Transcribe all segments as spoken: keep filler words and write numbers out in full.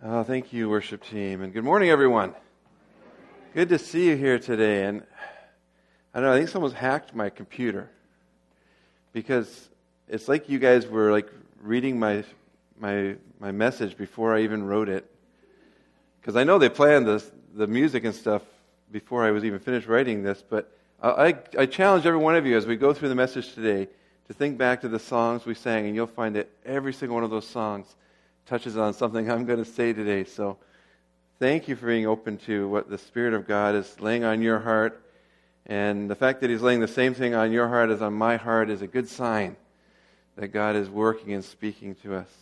Oh, thank you, worship team, and good morning, everyone. Good to see you here today. And I don't know, I think someone's hacked my computer because it's like you guys were like reading my my my message before I even wrote it. Because I know they planned this, the music and stuff before I was even finished writing this. But I, I I challenge every one of you as we go through the message today to think back to the songs we sang, and you'll find that every single one of those songs touches on something I'm going to say today. So thank you for being open to what the Spirit of God is laying on your heart. And the fact that He's laying the same thing on your heart as on my heart is a good sign that God is working and speaking to us.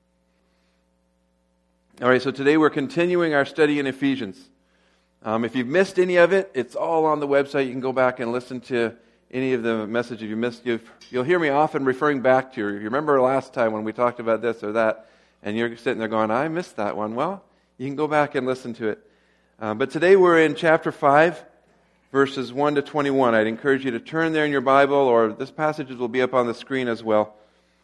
All right, so today we're continuing our study in Ephesians. Um, if you've missed any of it, it's all on the website. You can go back and listen to any of the messages you missed. You've, you'll hear me often referring back to, you remember last time when we talked about this or that, and you're sitting there going, I missed that one. Well, you can go back and listen to it. Uh, but today we're in chapter five, verses one to twenty-one. I'd encourage you to turn there in your Bible, or this passage will be up on the screen as well.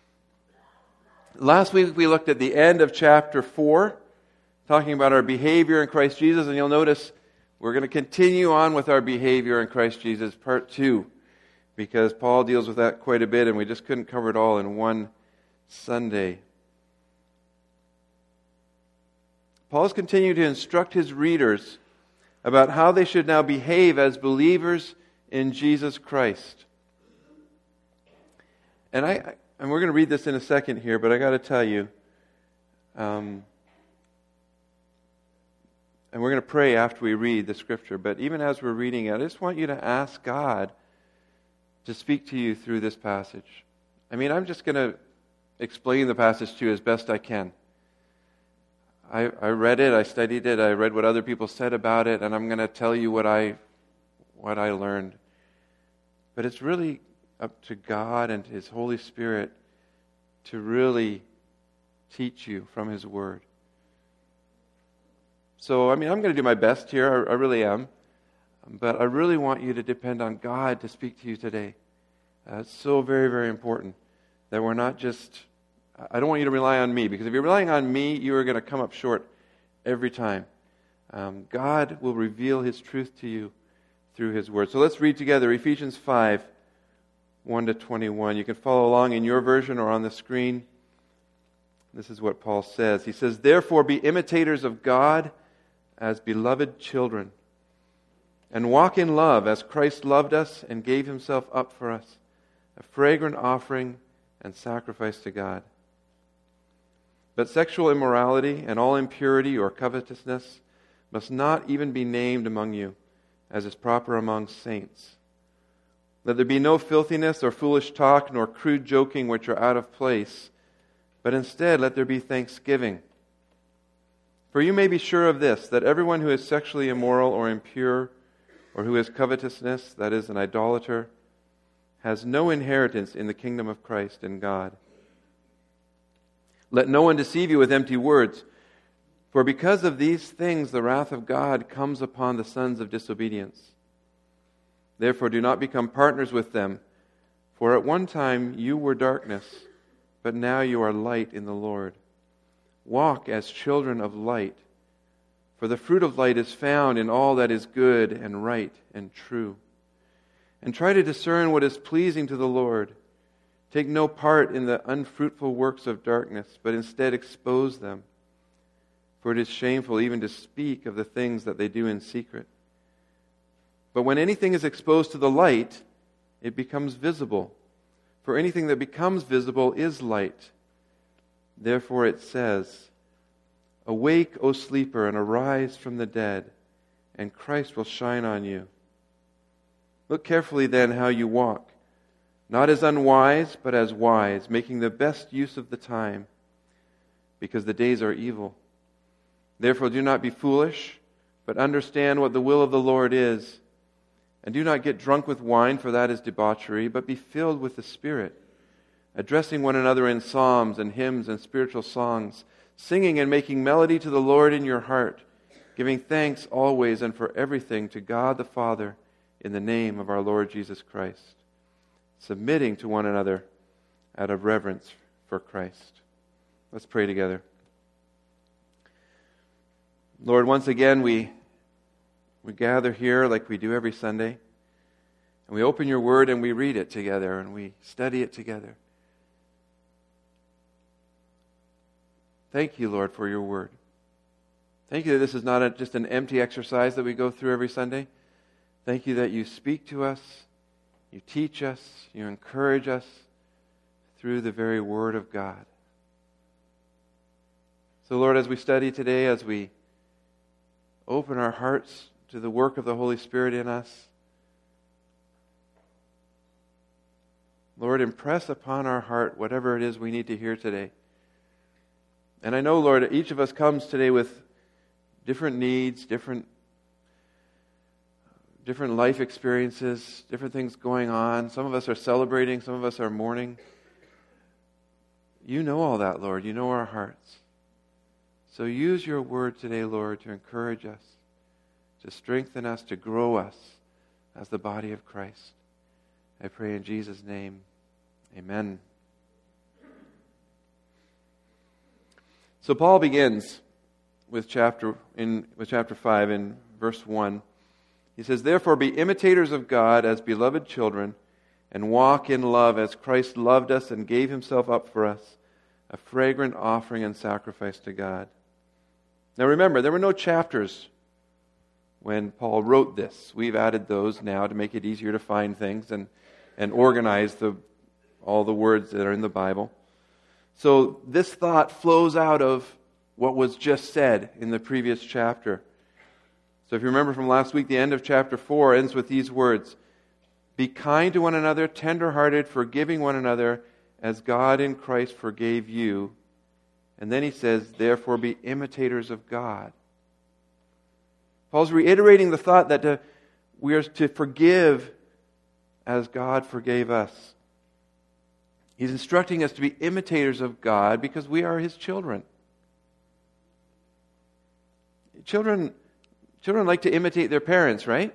Last week we looked at the end of chapter four, talking about our behavior in Christ Jesus, and you'll notice we're going to continue on with our behavior in Christ Jesus, part two, because Paul deals with that quite a bit, and we just couldn't cover it all in one Sunday. Paul's continuing to instruct his readers about how they should now behave as believers in Jesus Christ. And I, and we're going to read this in a second here, but I got to tell you, um, and we're going to pray after we read the scripture, but even as we're reading it, I just want you to ask God to speak to you through this passage. I mean, I'm just going to explain the passage to you as best I can. I, I read it, I studied it, I read what other people said about it, and I'm going to tell you what I what I learned. But it's really up to God and His Holy Spirit to really teach you from His Word. So, I mean, I'm going to do my best here, I, I really am. But I really want you to depend on God to speak to you today. Uh, it's so very, very important that we're not just... I don't want you to rely on me, because if you're relying on me, you are going to come up short every time. Um, God will reveal His truth to you through His Word. So let's read together Ephesians five, one to twenty-one. You can follow along in your version or on the screen. This is what Paul says. He says, "Therefore be imitators of God as beloved children, and walk in love as Christ loved us and gave Himself up for us, a fragrant offering and sacrifice to God. But sexual immorality and all impurity or covetousness must not even be named among you, as is proper among saints. Let there be no filthiness or foolish talk, nor crude joking which are out of place, but instead let there be thanksgiving. For you may be sure of this, that everyone who is sexually immoral or impure, or who is covetousness, that is, an idolater, has no inheritance in the kingdom of Christ and God. Let no one deceive you with empty words, for because of these things the wrath of God comes upon the sons of disobedience. Therefore do not become partners with them, for at one time you were darkness, but now you are light in the Lord. Walk as children of light, for the fruit of light is found in all that is good and right and true. And try to discern what is pleasing to the Lord. Take no part in the unfruitful works of darkness, but instead expose them. For it is shameful even to speak of the things that they do in secret. But when anything is exposed to the light, it becomes visible. For anything that becomes visible is light. Therefore it says, Awake, O sleeper, and arise from the dead, and Christ will shine on you. Look carefully then how you walk, not as unwise, but as wise, making the best use of the time, because the days are evil. Therefore do not be foolish, but understand what the will of the Lord is. And do not get drunk with wine, for that is debauchery, but be filled with the Spirit, addressing one another in psalms and hymns and spiritual songs, singing and making melody to the Lord in your heart, giving thanks always and for everything to God the Father, in the name of our Lord Jesus Christ, submitting to one another out of reverence for Christ." Let's pray together. Lord, once again we we gather here like we do every Sunday, and we open your word and we read it together and we study it together. Thank you, Lord, for your word. Thank you that this is not a, just an empty exercise that we go through every Sunday. Thank you that you speak to us, you teach us, you encourage us through the very word of God. So, Lord, as we study today, as we open our hearts to the work of the Holy Spirit in us, Lord, impress upon our heart whatever it is we need to hear today. And I know, Lord, each of us comes today with different needs, different, different life experiences, different things going on. Some of us are celebrating, some of us are mourning. You know all that, Lord. You know our hearts. So use your word today, Lord, to encourage us, to strengthen us, to grow us as the body of Christ. I pray in Jesus' name. Amen. So Paul begins with chapter in with chapter five in verse one. He says, "Therefore be imitators of God as beloved children, and walk in love as Christ loved us and gave himself up for us, a fragrant offering and sacrifice to God." Now remember, there were no chapters when Paul wrote this. We've added those now to make it easier to find things and, and organize the all the words that are in the Bible. So this thought flows out of what was just said in the previous chapter. So if you remember from last week, the end of chapter four ends with these words: "Be kind to one another, tender-hearted, forgiving one another, as God in Christ forgave you." And then he says, "Therefore be imitators of God." Paul's reiterating the thought that to, we are to forgive as God forgave us. He's instructing us to be imitators of God because we are his children. Children, children like to imitate their parents, right?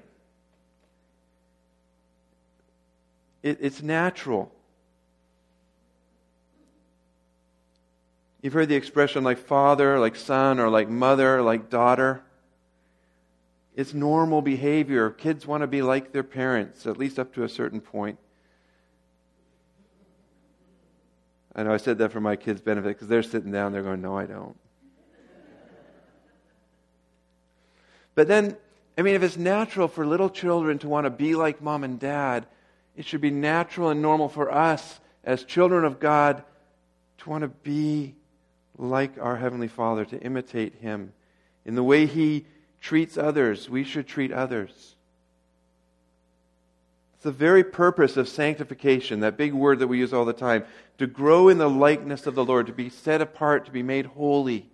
It, it's natural. You've heard the expression like father, like son, or like mother, like daughter. It's normal behavior. Kids want to be like their parents, at least up to a certain point. I know I said that for my kids' benefit because they're sitting down, they're going, "No, I don't." But then, I mean, if it's natural for little children to want to be like mom and dad, it should be natural and normal for us as children of God to want to be like our Heavenly Father, to imitate him. In the way he treats others, we should treat others. It's the very purpose of sanctification, that big word that we use all the time, to grow in the likeness of the Lord, to be set apart, to be made holy.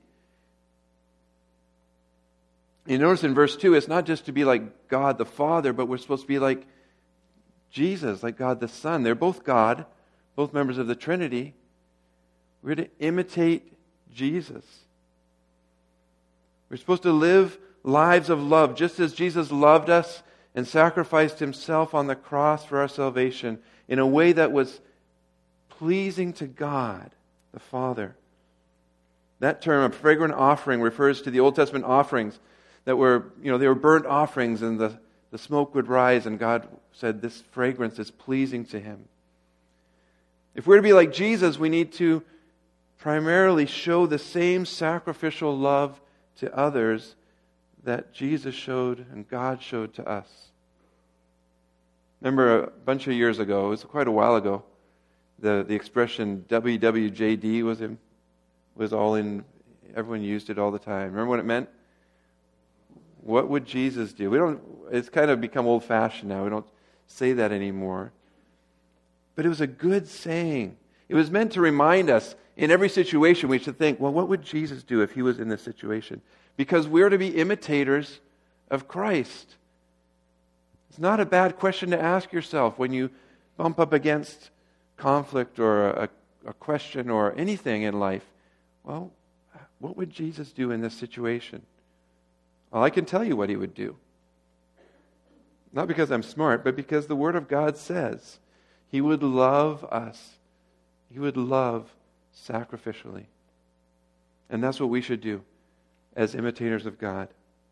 You notice in verse two, it's not just to be like God the Father, but we're supposed to be like Jesus, like God the Son. They're both God, both members of the Trinity. We're to imitate Jesus. We're supposed to live lives of love, just as Jesus loved us and sacrificed himself on the cross for our salvation in a way that was pleasing to God the Father. That term, a fragrant offering, refers to the Old Testament offerings that were, you know, they were burnt offerings, and the, the smoke would rise, and God said this fragrance is pleasing to him. If we're to be like Jesus, we need to primarily show the same sacrificial love to others that Jesus showed and God showed to us. Remember a bunch of years ago, it was quite a while ago, the, the expression W W J D was in, was all in, everyone used it all the time. Remember what it meant? What would Jesus do? We don't, it's kind of become old-fashioned now. We don't say that anymore. But it was a good saying. It was meant to remind us in every situation we should think, well, what would Jesus do if he was in this situation? Because we're to be imitators of Christ. It's not a bad question to ask yourself when you bump up against conflict or a, a question or anything in life. Well, what would Jesus do in this situation? Well, I can tell you what he would do. Not because I'm smart, but because the Word of God says he would love us. He would love sacrificially. And that's what we should do as imitators of God.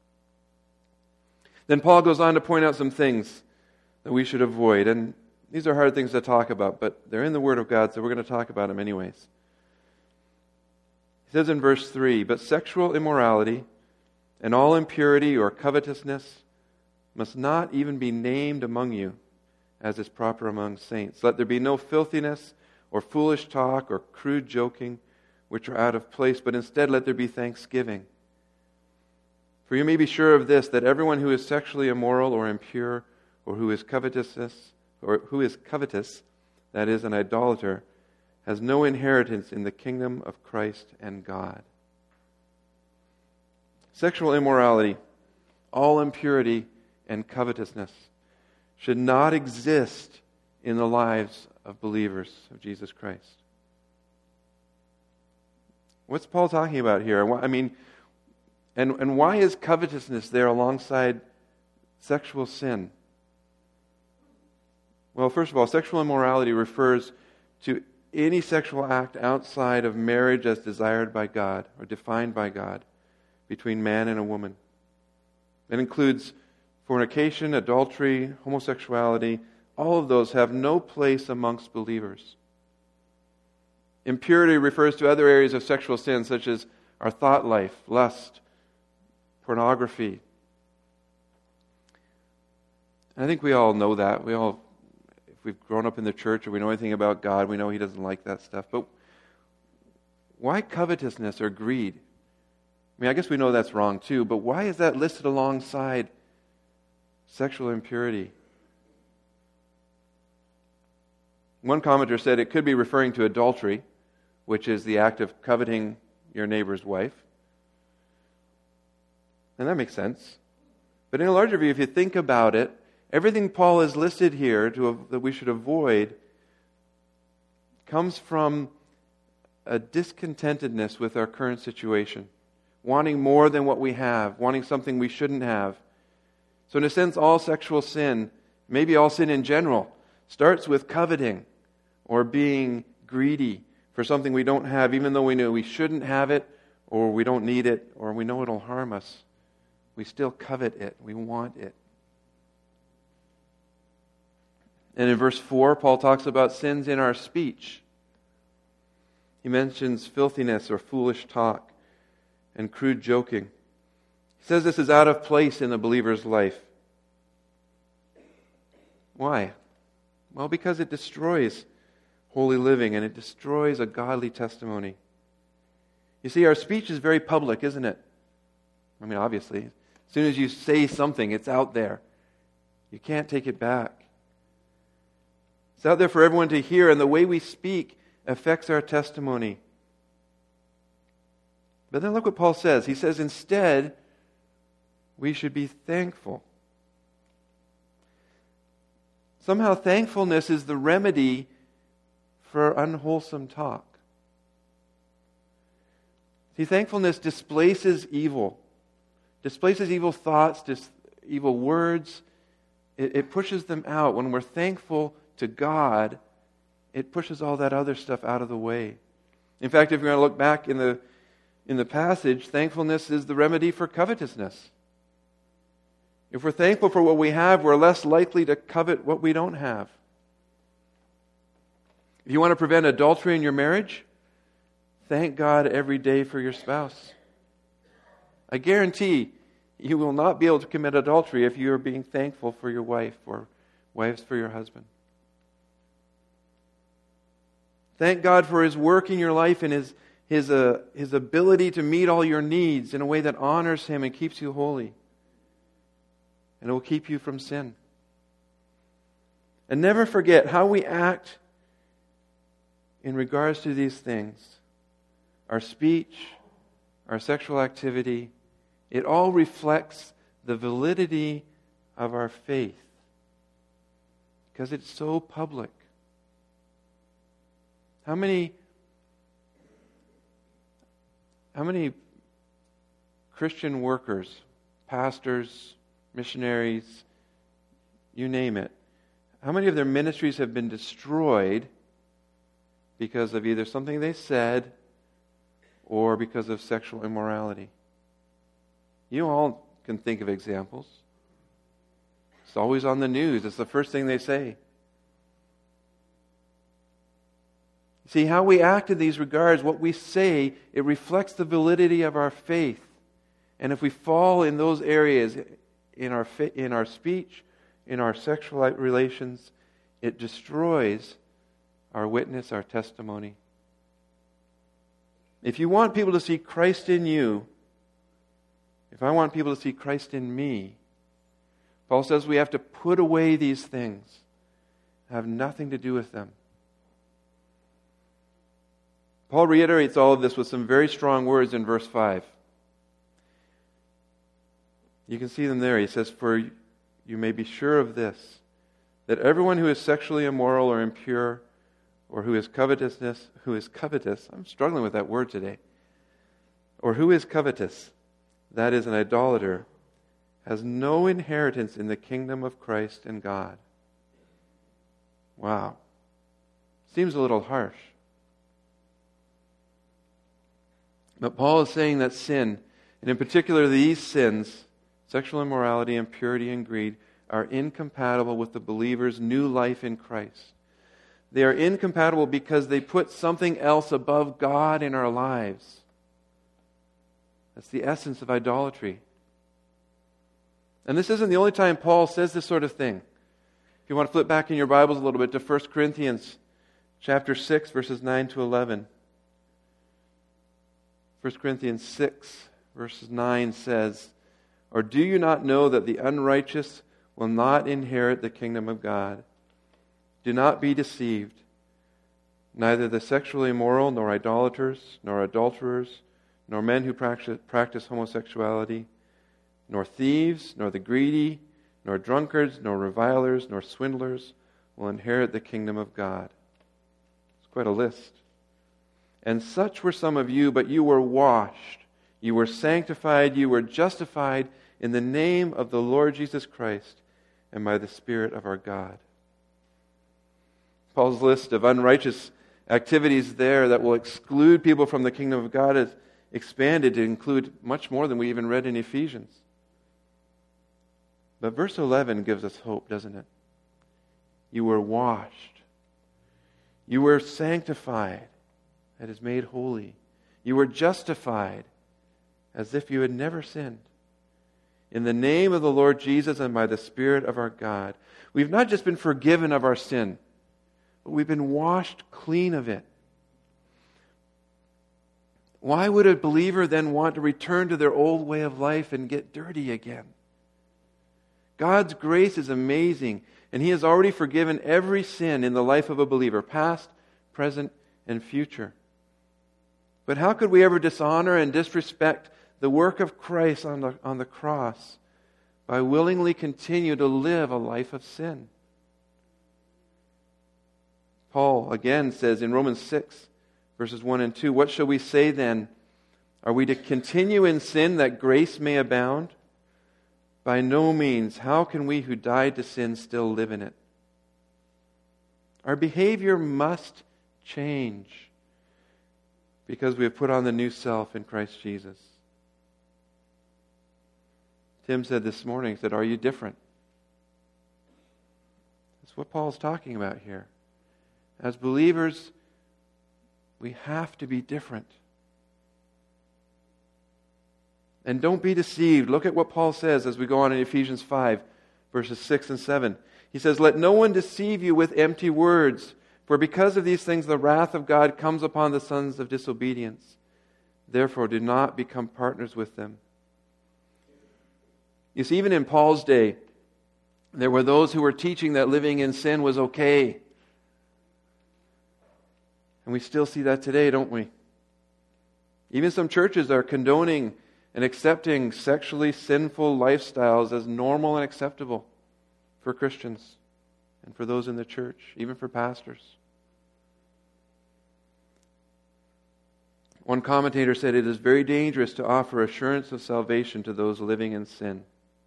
Then Paul goes on to point out some things that we should avoid. And these are hard things to talk about, but they're in the Word of God, so we're going to talk about them anyways. He says in verse three, "But sexual immorality and all impurity or covetousness must not even be named among you, as is proper among saints. Let there be no filthiness or foolish talk or crude joking, which are out of place, but instead let there be thanksgiving. For you may be sure of this, that everyone who is sexually immoral or impure, or who is covetous, or who is covetous, that is, an idolater, has no inheritance in the kingdom of Christ and God." Sexual immorality, all impurity, and covetousness should not exist in the lives of believers of Jesus Christ. What's Paul talking about here? I mean, and, and why is covetousness there alongside sexual sin? Well, first of all, sexual immorality refers to any sexual act outside of marriage as desired by God or defined by God between man and a woman. It includes fornication, adultery, homosexuality. All of those have no place amongst believers. Impurity refers to other areas of sexual sin, such as our thought life, lust, pornography. I think we all know that. We all, if we've grown up in the church or we know anything about God, we know He doesn't like that stuff. But why covetousness or greed? I mean, I guess we know that's wrong too, but why is that listed alongside sexual impurity? One commentator said it could be referring to adultery, which is the act of coveting your neighbor's wife. And that makes sense. But in a larger view, if you think about it, everything Paul has listed here to, that we should avoid comes from a discontentedness with our current situation, wanting more than what we have, wanting something we shouldn't have. So in a sense, all sexual sin, maybe all sin in general, starts with coveting or being greedy for something we don't have, even though we know we shouldn't have it, or we don't need it, or we know it'll harm us. We still covet it. We want it. And in verse four, Paul talks about sins in our speech. He mentions filthiness or foolish talk and crude joking. He says this is out of place in the believer's life. Why? Well, because it destroys holy living and it destroys a godly testimony. You see, our speech is very public, isn't it? I mean, obviously. As soon as you say something, it's out there. You can't take it back. It's out there for everyone to hear, and the way we speak affects our testimony. But then look what Paul says. He says, instead, we should be thankful. Somehow thankfulness is the remedy for unwholesome talk. See, thankfulness displaces evil. Displaces evil thoughts, dis- evil words. It, it pushes them out. When we're thankful to God, it pushes all that other stuff out of the way. In fact, if you're going to look back in the in the passage, thankfulness is the remedy for covetousness. If we're thankful for what we have, we're less likely to covet what we don't have. If you want to prevent adultery in your marriage, thank God every day for your spouse. I guarantee you will not be able to commit adultery if you are being thankful for your wife or wives for your husband. Thank God for His work in your life and His His, uh, His ability to meet all your needs in a way that honors Him and keeps you holy. And it will keep you from sin. And never forget how we act in regards to these things. Our speech, our sexual activity, it all reflects the validity of our faith. Because it's so public. How many How many Christian workers, pastors, missionaries, you name it, how many of their ministries have been destroyed because of either something they said or because of sexual immorality? You all can think of examples. It's always on the news. It's the first thing they say. See, how we act in these regards, what we say, it reflects the validity of our faith. And if we fall in those areas, in our in our speech, in our sexual relations, it destroys our witness, our testimony. If you want people to see Christ in you, if I want people to see Christ in me, Paul says we have to put away these things, have nothing to do with them. Paul reiterates all of this with some very strong words in verse five. You can see them there. He says, "For you may be sure of this, that everyone who is sexually immoral or impure, or who is covetousness, who is covetous," I'm struggling with that word today, "or who is covetous, that is an idolater, has no inheritance in the kingdom of Christ and God." Wow. Seems a little harsh. But Paul is saying that sin, and in particular these sins, sexual immorality, impurity, and greed, are incompatible with the believer's new life in Christ. They are incompatible because they put something else above God in our lives. That's the essence of idolatry. And this isn't the only time Paul says this sort of thing. If you want to flip back in your Bibles a little bit to First Corinthians chapter six, verses nine to eleven. First Corinthians six, verses nine says, "Or do you not know that the unrighteous will not inherit the kingdom of God? Do not be deceived. Neither the sexually immoral, nor idolaters, nor adulterers, nor men who practice, practice homosexuality, nor thieves, nor the greedy, nor drunkards, nor revilers, nor swindlers will inherit the kingdom of God." It's quite a list. "And such were some of you, but you were washed, you were sanctified, you were justified in the name of the Lord Jesus Christ and by the Spirit of our God." Paul's list of unrighteous activities there that will exclude people from the kingdom of God is expanded to include much more than we even read in Ephesians. But verse eleven gives us hope, doesn't it? You were washed. You were sanctified, that is made holy. You were justified, as if you had never sinned, in the name of the Lord Jesus and by the Spirit of our God. We've not just been forgiven of our sin, but we've been washed clean of it. Why would a believer then want to return to their old way of life and get dirty again? God's grace is amazing, and He has already forgiven every sin in the life of a believer, past, present, and future. But how could we ever dishonor and disrespect the work of Christ on the, on the cross by willingly continue to live a life of sin? Paul again says in Romans six, verses one and two, "What shall we say then? Are we to continue in sin that grace may abound? By no means. How can we who died to sin still live in it?" Our behavior must change because we have put on the new self in Christ Jesus. Tim said this morning, he said, "Are you different?" That's what Paul's talking about here. As believers, we have to be different. And don't be deceived. Look at what Paul says as we go on in Ephesians five, verses six and seven. He says, "Let no one deceive you with empty words, for because of these things the wrath of God comes upon the sons of disobedience. Therefore do not become partners with them." You see, even in Paul's day, there were those who were teaching that living in sin was okay. And we still see that today, don't we? Even some churches are condoning and accepting sexually sinful lifestyles as normal and acceptable for Christians and for those in the church, even for pastors. One commentator said, "It is very dangerous to offer assurance of salvation to those living in sin."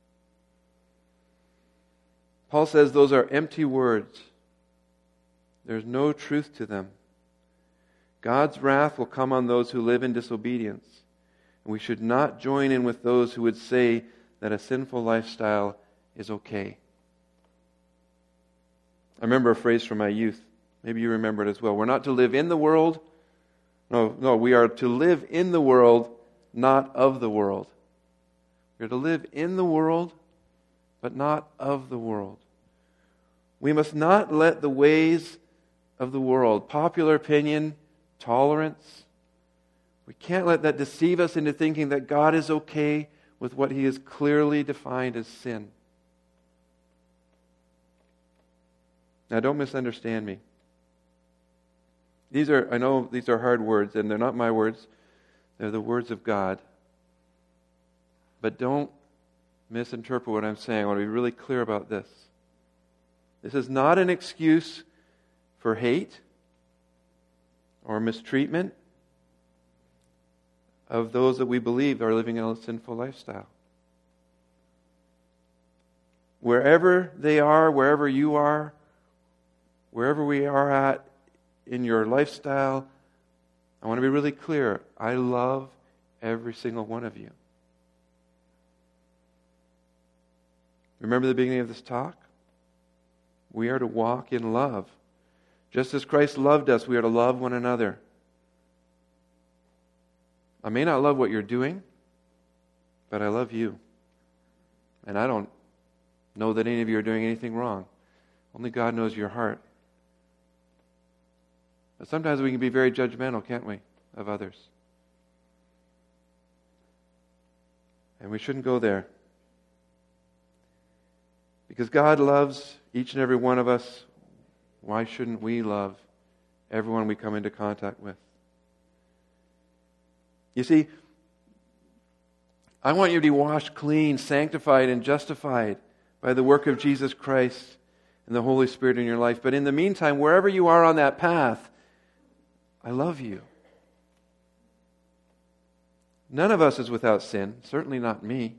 Paul says those are empty words. There's no truth to them. God's wrath will come on those who live in disobedience. And we should not join in with those who would say that a sinful lifestyle is okay. I remember a phrase from my youth. Maybe you remember it as well. We're not to live in the world. No, no, we are to live in the world, not of the world. We are to live in the world, but not of the world. We must not let the ways of the world, popular opinion, tolerance, we can't let that deceive us into thinking that God is okay with what He has clearly defined as sin. Now, don't misunderstand me. These are, I know these are hard words, and they're not my words. They're the words of God. But don't misinterpret what I'm saying. I want to be really clear about this. This is not an excuse for hate or mistreatment of those that we believe are living in a sinful lifestyle. Wherever they are, wherever you are, wherever we are at in your lifestyle, I want to be really clear. I love every single one of you. Remember the beginning of this talk? We are to walk in love. Just as Christ loved us, we are to love one another. I may not love what you're doing, but I love you. And I don't know that any of you are doing anything wrong. Only God knows your heart. But sometimes we can be very judgmental, can't we, of others? And we shouldn't go there. Because God loves each and every one of us, why shouldn't we love everyone we come into contact with? You see, I want you to be washed clean, sanctified, and justified by the work of Jesus Christ and the Holy Spirit in your life. But in the meantime, wherever you are on that path, I love you. None of us is without sin, certainly not me.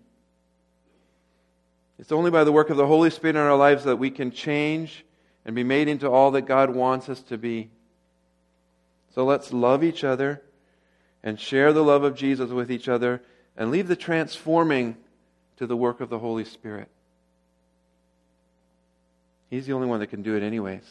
It's only by the work of the Holy Spirit in our lives that we can change and be made into all that God wants us to be. So let's love each other and share the love of Jesus with each other and leave the transforming to the work of the Holy Spirit. He's the only one that can do it anyways.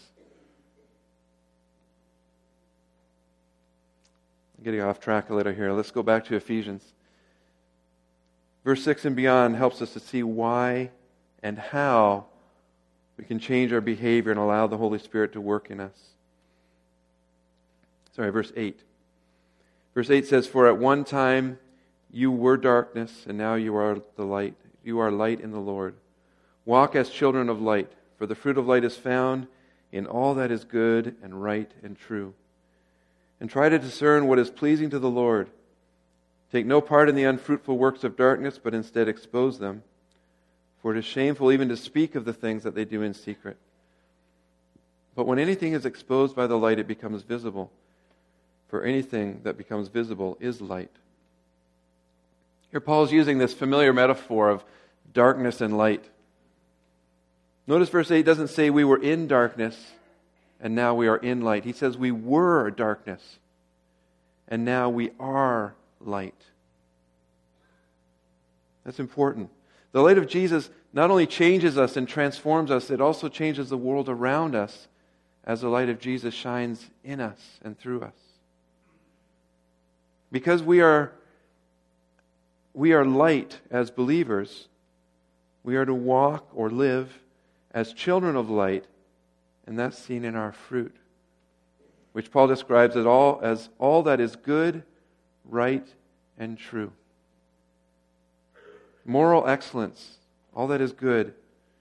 I'm getting off track a little here. Let's go back to Ephesians. Verse six and beyond helps us to see why and how we can change our behavior and allow the Holy Spirit to work in us. Sorry, verse eight. Verse eight says, "For at one time you were darkness, and now you are the light. You are light in the Lord. Walk as children of light, for the fruit of light is found in all that is good and right and true. And try to discern what is pleasing to the Lord. Take no part in the unfruitful works of darkness, but instead expose them. For it is shameful even to speak of the things that they do in secret. But when anything is exposed by the light, it becomes visible. For anything that becomes visible is light." Here Paul is using this familiar metaphor of darkness and light. Notice verse eight doesn't say we were in darkness and now we are in light. He says we were darkness and now we are light. That's important. The light of Jesus not only changes us and transforms us, it also changes the world around us as the light of Jesus shines in us and through us. Because we are, we are light as believers, we are to walk or live as children of light, and that's seen in our fruit, which Paul describes as all, as all that is good, right, and true. Moral excellence, all that is good.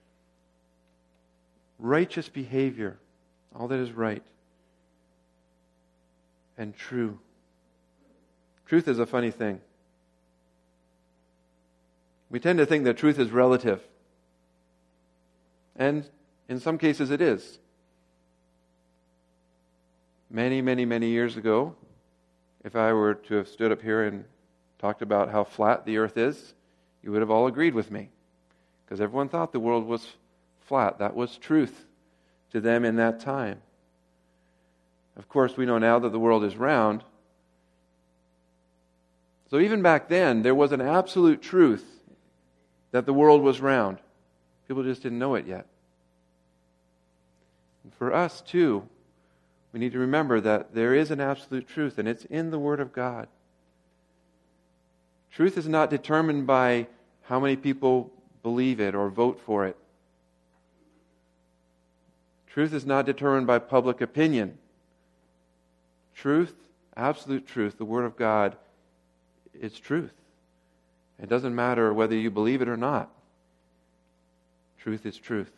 Righteous behavior, all that is right. And true. Truth is a funny thing. We tend to think that truth is relative. And in some cases it is. Many, many, many years ago, if I were to have stood up here and talked about how flat the earth is, you would have all agreed with me. Because everyone thought the world was flat. That was truth to them in that time. Of course, we know now that the world is round. So even back then, there was an absolute truth that the world was round. People just didn't know it yet. And for us, too, we need to remember that there is an absolute truth, and it's in the Word of God. Truth is not determined by how many people believe it or vote for it. Truth is not determined by public opinion. Truth, absolute truth, the Word of God, is truth. It doesn't matter whether you believe it or not. Truth is truth.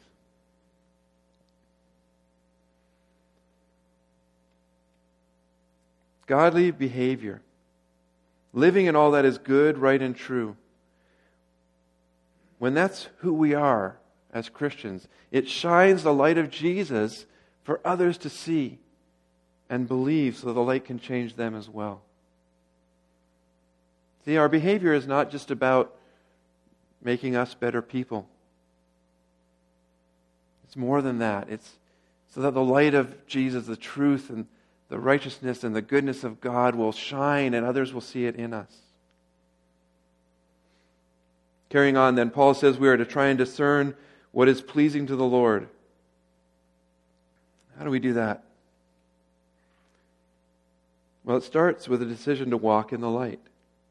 Godly behavior, living in all that is good, right, and true. When that's who we are as Christians, it shines the light of Jesus for others to see and believe, so the light can change them as well. See, our behavior is not just about making us better people. It's more than that. It's so that the light of Jesus, the truth and the righteousness and the goodness of God will shine and others will see it in us. Carrying on then, Paul says we are to try and discern what is pleasing to the Lord. How do we do that? Well, it starts with a decision to walk in the light.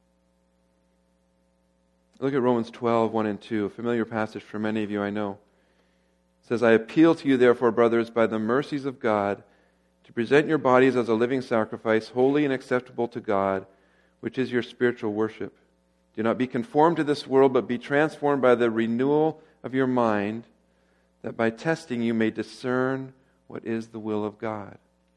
Look at Romans twelve, one and two, a familiar passage for many of you, I know. It says, I appeal to you, therefore, brothers, by the mercies of God, to present your bodies as a living sacrifice, holy and acceptable to God, which is your spiritual worship. Do not be conformed to this world, but be transformed by the renewal of your mind, that by testing you may discern what is the will of God.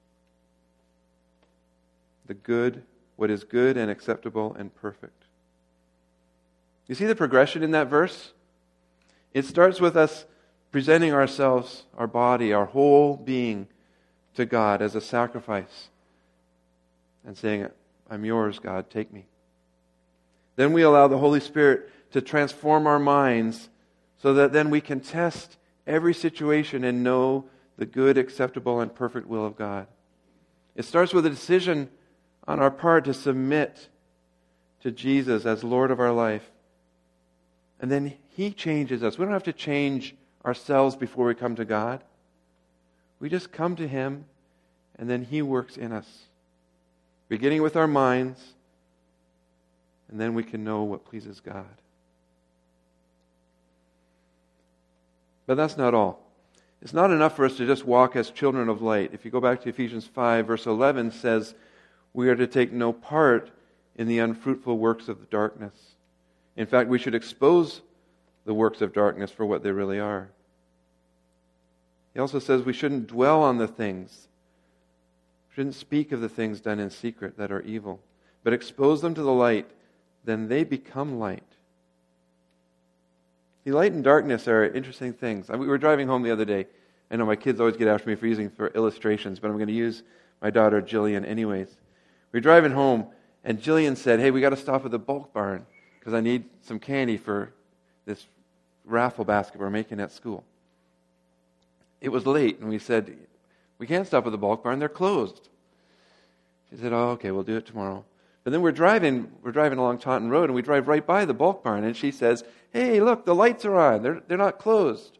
The good, what is good and acceptable and perfect. You see the progression in that verse? It starts with us presenting ourselves, our body, our whole being to God as a sacrifice and saying, I'm yours, God, take me. Then we allow the Holy Spirit to transform our minds so that then we can test every situation and know the good, acceptable, and perfect will of God. It starts with a decision on our part to submit to Jesus as Lord of our life. And then He changes us. We don't have to change ourselves before we come to God. We just come to Him, and then He works in us. Beginning with our minds, and then we can know what pleases God. But that's not all. It's not enough for us to just walk as children of light. If you go back to Ephesians five, verse eleven says, we are to take no part in the unfruitful works of the darkness. In fact, we should expose the works of darkness for what they really are. He also says we shouldn't dwell on the things, shouldn't speak of the things done in secret that are evil, but expose them to the light, then they become light. The light and darkness are interesting things. We were driving home the other day. I know my kids always get after me for using for illustrations, but I'm going to use my daughter Jillian anyways. We were driving home, and Jillian said, hey, we got to stop at the bulk barn because I need some candy for this raffle basket we're making at school. It was late, and we said, we can't stop at the bulk barn, they're closed. She said, oh, okay, we'll do it tomorrow. But then we're driving, we're driving along Taunton Road, and we drive right by the bulk barn, and she says, hey, look, the lights are on, they're, they're not closed.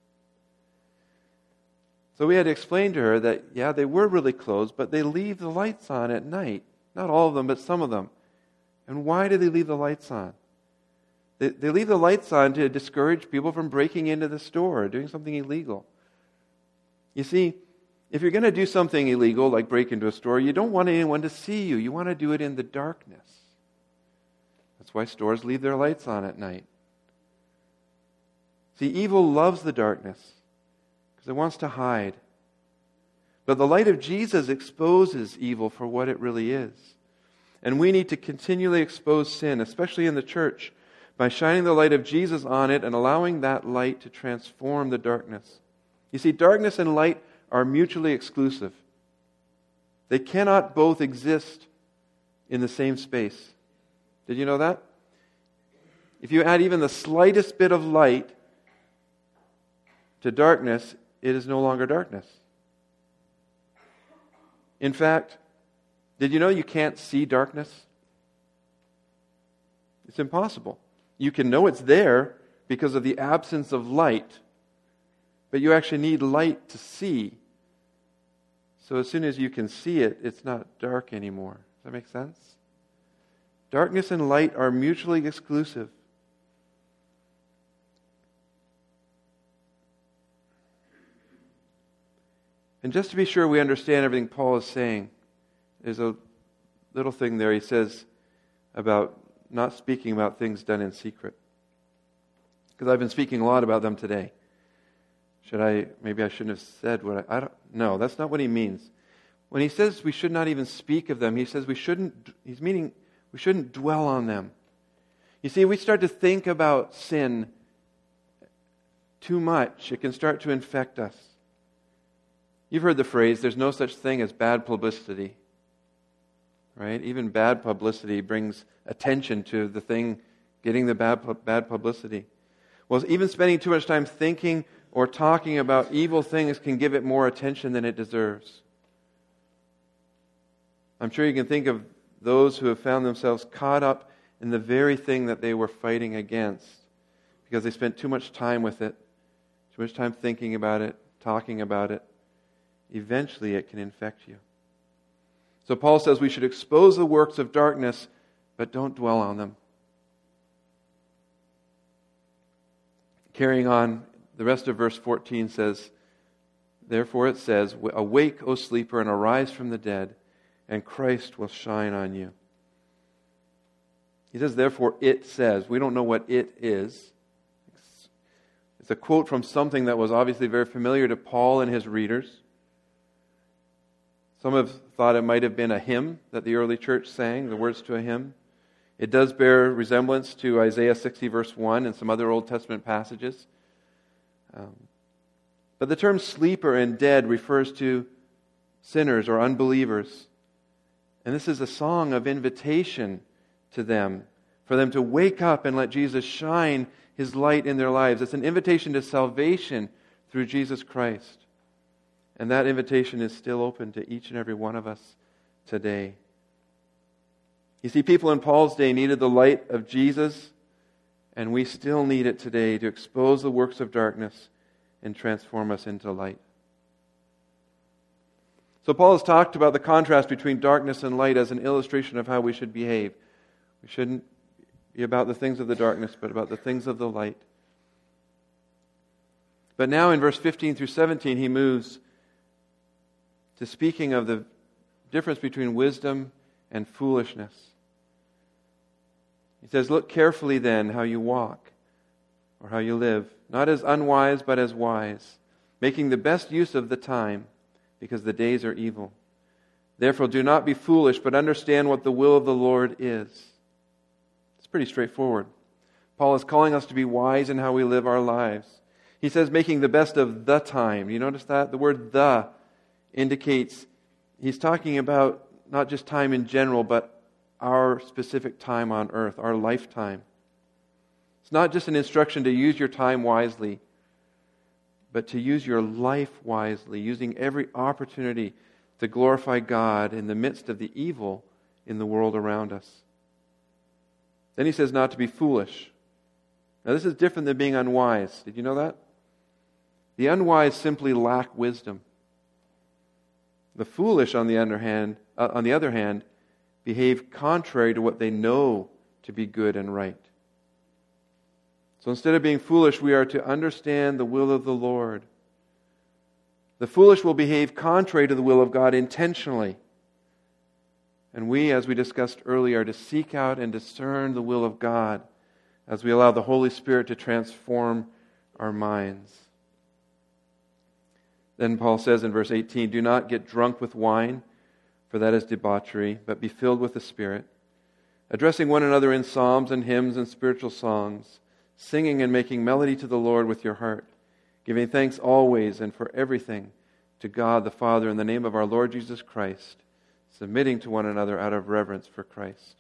So we had to explain to her that, yeah, they were really closed, but they leave the lights on at night. Not all of them, but some of them. And why do they leave the lights on? They, they leave the lights on to discourage people from breaking into the store or doing something illegal. You see, if you're going to do something illegal, like break into a store, you don't want anyone to see you. You want to do it in the darkness. That's why stores leave their lights on at night. See, evil loves the darkness because it wants to hide. But the light of Jesus exposes evil for what it really is. And we need to continually expose sin, especially in the church, by shining the light of Jesus on it and allowing that light to transform the darkness. You see, darkness and light are mutually exclusive. They cannot both exist in the same space. Did you know that? If you add even the slightest bit of light to darkness, it is no longer darkness. In fact, did you know you can't see darkness? It's impossible. You can know it's there because of the absence of light, but you actually need light to see. So as soon as you can see it, it's not dark anymore. Does that make sense? Darkness and light are mutually exclusive. And just to be sure we understand everything Paul is saying, there's a little thing there he says about not speaking about things done in secret. Because I've been speaking a lot about them today. Should I, maybe I shouldn't have said what I, I don't, no, that's not what he means. When he says we should not even speak of them, he says we shouldn't, he's meaning we shouldn't dwell on them. You see, if we start to think about sin too much, it can start to infect us. You've heard the phrase, there's no such thing as bad publicity. Right? Even bad publicity brings attention to the thing getting the bad, bad publicity. Well, even spending too much time thinking or talking about evil things can give it more attention than it deserves. I'm sure you can think of those who have found themselves caught up in the very thing that they were fighting against because they spent too much time with it, too much time thinking about it, talking about it. Eventually it can infect you. So Paul says we should expose the works of darkness, but don't dwell on them. Carrying on, the rest of verse fourteen says, therefore it says, awake, O sleeper, and arise from the dead, and Christ will shine on you. He says, therefore it says. We don't know what it is. It's a quote from something that was obviously very familiar to Paul and his readers. Some have thought it might have been a hymn that the early church sang, the words to a hymn. It does bear resemblance to Isaiah sixty verse one and some other Old Testament passages. Um, but the term sleeper and dead refers to sinners or unbelievers. And this is a song of invitation to them, for them to wake up and let Jesus shine His light in their lives. It's an invitation to salvation through Jesus Christ. And that invitation is still open to each and every one of us today. You see, people in Paul's day needed the light of Jesus, and we still need it today to expose the works of darkness and transform us into light. So Paul has talked about the contrast between darkness and light as an illustration of how we should behave. We shouldn't be about the things of the darkness, but about the things of the light. But now in verse fifteen through seventeen, he moves to speaking of the difference between wisdom and foolishness. He says, look carefully then how you walk, or how you live, not as unwise but as wise, making the best use of the time, because the days are evil. Therefore do not be foolish, but understand what the will of the Lord is. It's pretty straightforward. Paul is calling us to be wise in how we live our lives. He says making the best of the time. You notice that? The word the indicates he's talking about not just time in general, but our specific time on earth, our lifetime. It's not just an instruction to use your time wisely, but to use your life wisely, using every opportunity to glorify God in the midst of the evil in the world around us. Then he says not to be foolish. Now this is different than being unwise. Did you know that? The unwise simply lack wisdom. The foolish, on the other hand, uh, on the other hand, behave contrary to what they know to be good and right. So instead of being foolish, we are to understand the will of the Lord. The foolish will behave contrary to the will of God intentionally. And we, as we discussed earlier, are to seek out and discern the will of God as we allow the Holy Spirit to transform our minds. Then Paul says in verse eighteen, do not get drunk with wine, for that is debauchery, but be filled with the Spirit, addressing one another in psalms and hymns and spiritual songs, singing and making melody to the Lord with your heart, giving thanks always and for everything to God the Father in the name of our Lord Jesus Christ, submitting to one another out of reverence for Christ.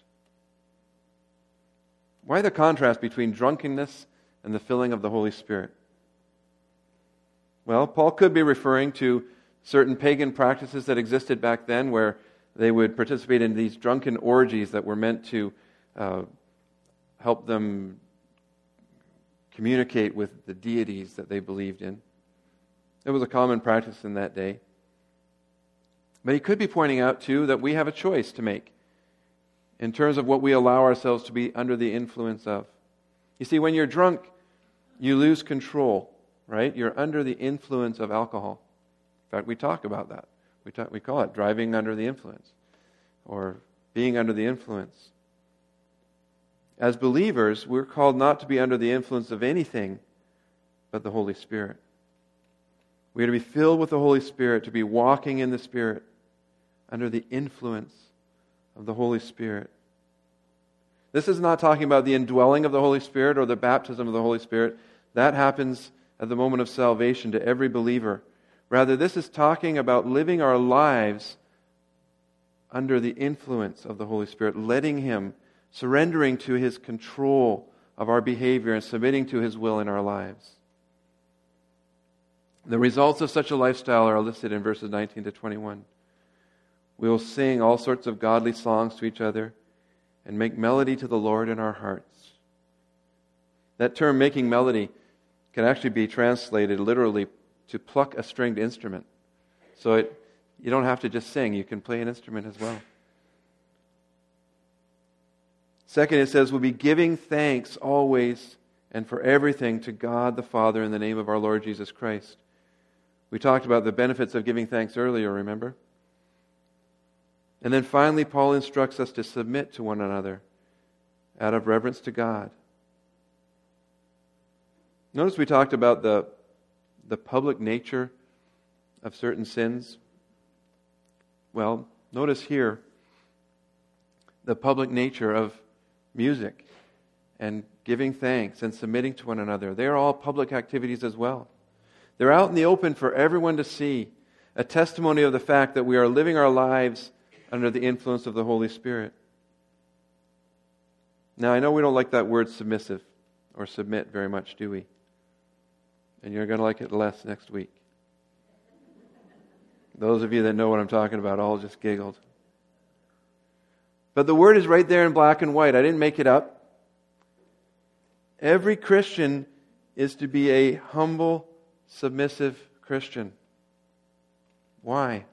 Why the contrast between drunkenness and the filling of the Holy Spirit? Well, Paul could be referring to certain pagan practices that existed back then where they would participate in these drunken orgies that were meant to uh, help them communicate with the deities that they believed in. It was a common practice in that day. But he could be pointing out, too, that we have a choice to make in terms of what we allow ourselves to be under the influence of. You see, when you're drunk, you lose control, right? You're under the influence of alcohol. In fact, we talk about that. We talk, we call it driving under the influence, or being under the influence. As believers, we're called not to be under the influence of anything but the Holy Spirit. We are to be filled with the Holy Spirit, to be walking in the Spirit, under the influence of the Holy Spirit. This is not talking about the indwelling of the Holy Spirit or the baptism of the Holy Spirit. That happens at the moment of salvation to every believer. Rather, this is talking about living our lives under the influence of the Holy Spirit, letting Him, surrendering to His control of our behavior and submitting to His will in our lives. The results of such a lifestyle are listed in verses nineteen to twenty-one. We will sing all sorts of godly songs to each other and make melody to the Lord in our hearts. That term, making melody, can actually be translated literally to pluck a stringed instrument. So it, you don't have to just sing, you can play an instrument as well. Second, it says, we'll be giving thanks always and for everything to God the Father in the name of our Lord Jesus Christ. We talked about the benefits of giving thanks earlier, remember? And then finally, Paul instructs us to submit to one another out of reverence to God. Notice we talked about the, the public nature of certain sins. Well, notice here the public nature of music and giving thanks and submitting to one another. They are all public activities as well. They're out in the open for everyone to see, a testimony of the fact that we are living our lives under the influence of the Holy Spirit. Now, I know we don't like that word submissive or submit very much, do we? And you're going to like it less next week. Those of you that know what I'm talking about all just giggled. But the word is right there in black and white. I didn't make it up. Every Christian is to be a humble, submissive Christian. Why?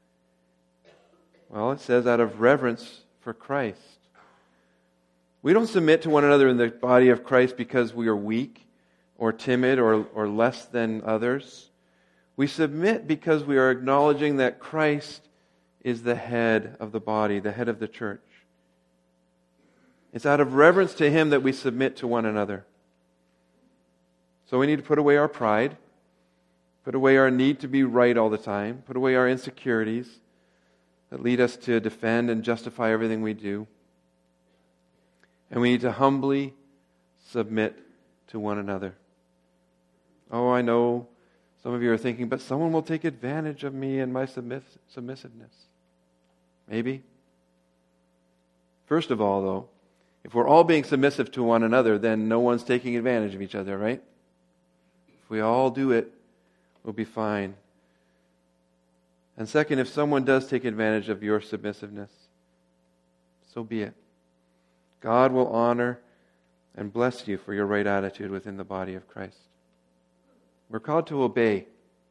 Well, it says out of reverence for Christ. We don't submit to one another in the body of Christ because we are weak or timid or, or less than others. We submit because we are acknowledging that Christ is the head of the body, the head of the church. It's out of reverence to Him that we submit to one another. So we need to put away our pride, put away our need to be right all the time, put away our insecurities that lead us to defend and justify everything we do. And we need to humbly submit to one another. Oh, I know some of you are thinking, but someone will take advantage of me and my submiss- submissiveness. Maybe. First of all, though, if we're all being submissive to one another, then no one's taking advantage of each other, right? If we all do it, we'll be fine. And second, if someone does take advantage of your submissiveness, so be it. God will honor and bless you for your right attitude within the body of Christ. We're called to obey.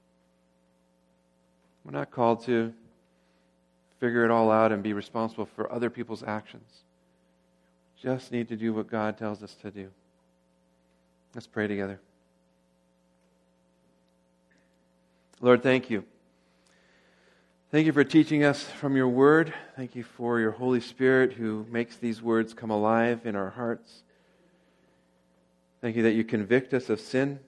We're not called to figure it all out and be responsible for other people's actions. Just need to do what God tells us to do. Let's pray together. Lord, thank you. Thank you for teaching us from your word. Thank you for your Holy Spirit who makes these words come alive in our hearts. Thank you that you convict us of sin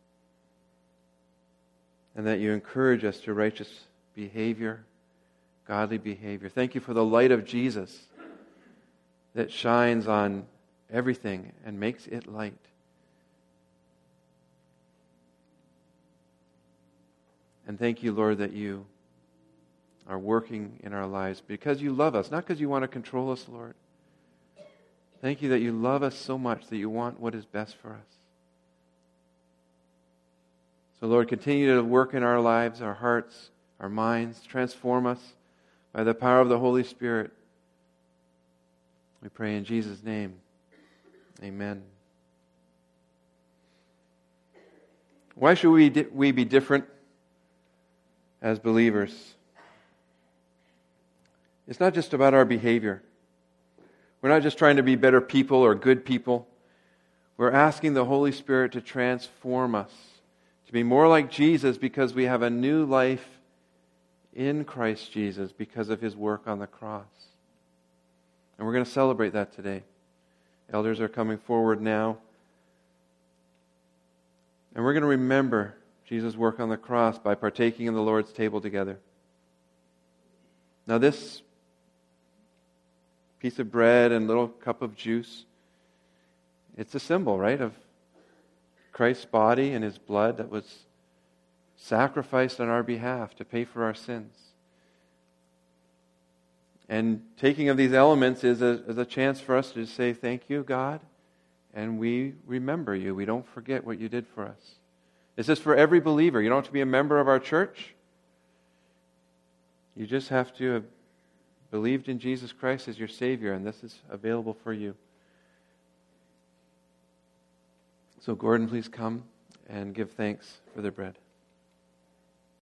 and that you encourage us to righteous behavior, godly behavior. Thank you for the light of Jesus that shines on everything and makes it light. And thank you, Lord, that you are working in our lives because you love us, not because you want to control us, Lord. Thank you that you love us so much that you want what is best for us. So, Lord, continue to work in our lives, our hearts, our minds. Transform us by the power of the Holy Spirit. We pray in Jesus' name. Amen. Why should we di- we be different as believers? It's not just about our behavior. We're not just trying to be better people or good people. We're asking the Holy Spirit to transform us, to be more like Jesus because we have a new life in Christ Jesus because of His work on the cross. And we're going to celebrate that today. Elders are coming forward now. And we're going to remember Jesus' work on the cross by partaking in the Lord's table together. Now this piece of bread and little cup of juice, it's a symbol, right, of Christ's body and His blood that was sacrificed on our behalf to pay for our sins. And taking of these elements is a, is a chance for us to say, thank you, God, and we remember you. We don't forget what you did for us. This is for every believer. You don't have to be a member of our church. You just have to have believed in Jesus Christ as your Savior, and this is available for you. So Gordon, please come and give thanks for the bread.